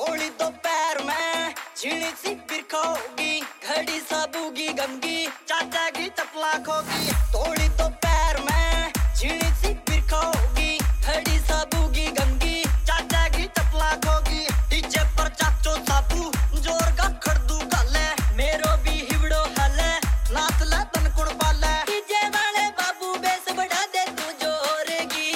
तोड़ी तो पैर में झीणी सी बिरखोगी, घड़ी साबूगी गंगी, चाचा की चपला खोगी। तोड़ी तो पैर में झीणी सी बिरखोगी, घड़ी साबूगी गंगी, चाचा की चपला खोगी। डीजे पर चाचो साबू जोर का खड़दू गाले, मेरो भी हिवड़ो हाले, नाच ले तन कुड़ पाले। डीजे वाले बाबू बेस बढ़ा दे तू जोरेगी,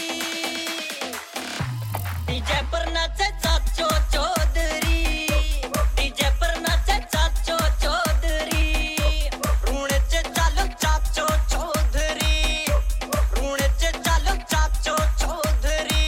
डीजे पर नाचे चाचो चौधरी, डीजे पर नाचे चाचो चौधरी। रूणे चे चालो चाचो चौधरी, रूणे चे चालो चाचो चौधरी।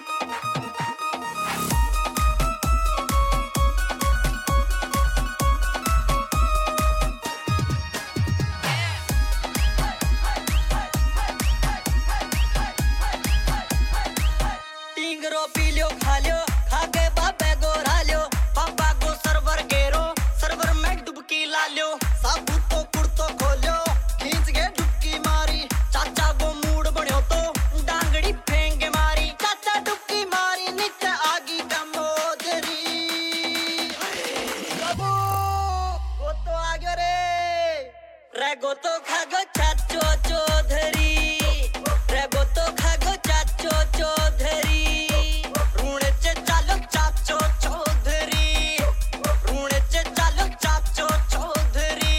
टिंगरो पी लो खा लो, खाके बाबे को रा लो, पापा को सर्वर गेरो, सर्वर में डुबकी ला लो। साबू तो कुर्तो खोलो, खींच के डुबकी मारी, चाचा को मूड बन्यो तो डांगड़ी फेंक के मारी। चाचा डुबकी मारी नीचे आगी का मोजरी, बाबू वो तो आ गयो रे गो तो खा गो चाचो चौधरी, रे गो तो खा गो चाचो चौधरी। रूणे चे चालो चाचो चौधरी, रूणे चे चालो चाचो चौधरी।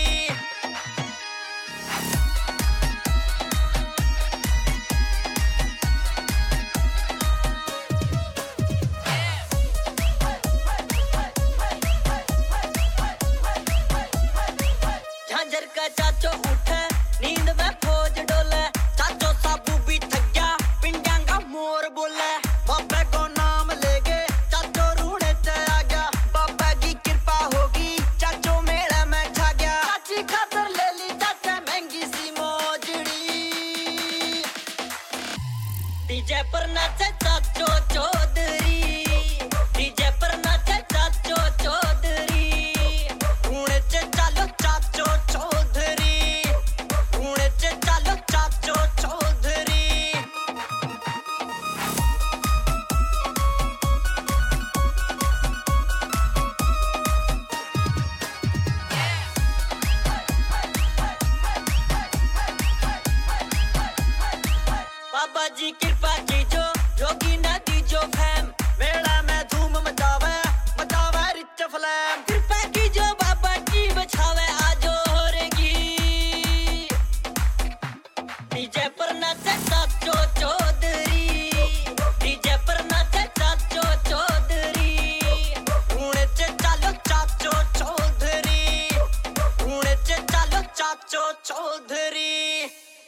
झांझर का चाचो उठे, नींद में फौज डोले, चाचो साबू भी थक गया, पिंडांगा मोर बोले। बाबे को नाम लेके चाचो रूणे चे आ गया, बाबा की कृपा होगी चाचो मेले में छा गया। चाची खातर ले ली चाचा महंगी सी मोजड़ी, डीजे पर नाचे चाचो चौधरी, डीजे पर नाचे चाचो चौधरी। रूणे चे चालो चाचो चौधरी, रूणे चे चालो चाचो चौधरी। बाबा जी कृपा कीजो, जोगी ना दीजो फैम, मेला में धूम मचावे, मचावे रिच फ्लैम। कृपा कीजो बाबा जी बचावे आजो होरेगी, डीजे पर नाचे चाचो चौधरी, डीजे पर नाचे चाचो चौधरी। रूणे चे चालो चाचो चौधरी, रूणे चे चालो चाचो चौधरी।